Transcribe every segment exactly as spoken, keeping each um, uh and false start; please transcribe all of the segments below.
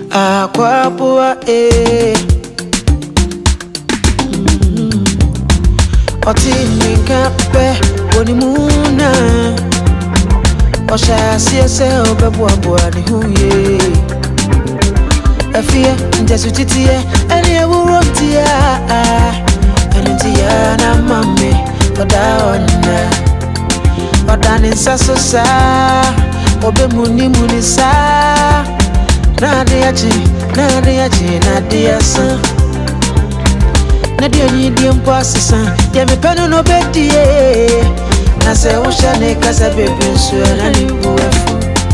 Aquapua, eh. Otini kape, boni muna. Osha siese obebwa bwani huye. Afia, njasu titie, eni ewurontia. Eni tia na mami, oda ona. Oda ninsa sosa, obe muni muni sa. Nadiachi, nadiachi, nadiasa. Nadia ni di mpoasisa, ya mipeno no bedie. Nase ushane kasa bebe nsuwe na nibuwefu.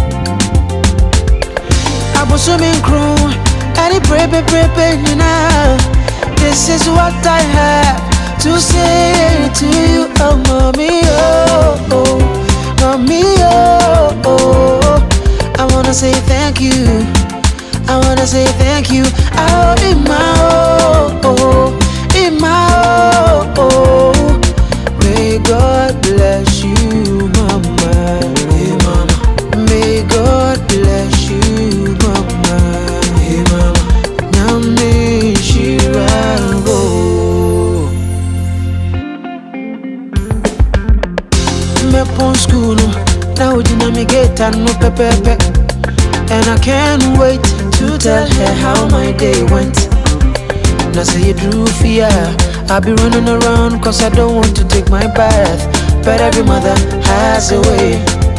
Abusumi nkru, ani brebe brebe nina. This is what I have to say to you, oh mommy, oh, oh, mommy, oh, oh. I wanna say thank you, I wanna say thank you, oh, in my oh, oh. In my oh, oh, may God bless you, mama. Hey, mama. May God bless you, mama. Hey, mama. Nami shirago. Me pon school now ujina me get and no pepepe, and I can't wait to tell her how my day went. Now say you drew fear, I'll be running around cause I don't want to take my bath. But every mother has a way.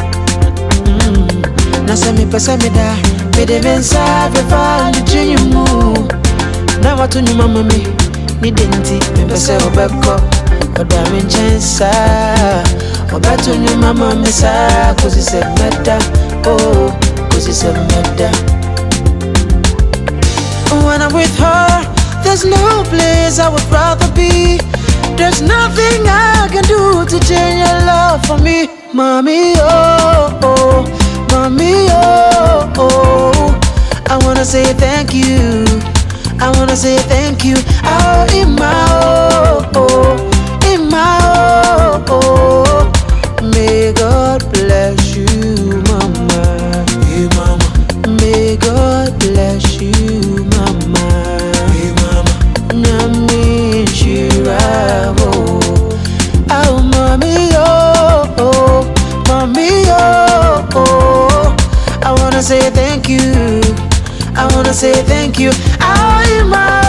mm. Now say me pesa me da, me de mensa ve fa ni jinyu mu. Now what you mama me, ni denti, me pesa obeko. Oda me chensa, obeto ni mama me sa, cause it's a meta, oh, cause it's a meta. When I'm with her, there's no place I would rather be. There's nothing I can do to change your love for me. Mommy, oh, oh, mommy, oh, oh. I wanna say thank you, I wanna say thank you. Oh, in my oh, oh, in my oh, oh. May God bless you, mama. Hey, mama. May God bless you, mama. Nami shirago. Oh, mommy, oh, oh, mommy, oh, oh. I wanna say thank you, I wanna say thank you. Oh, my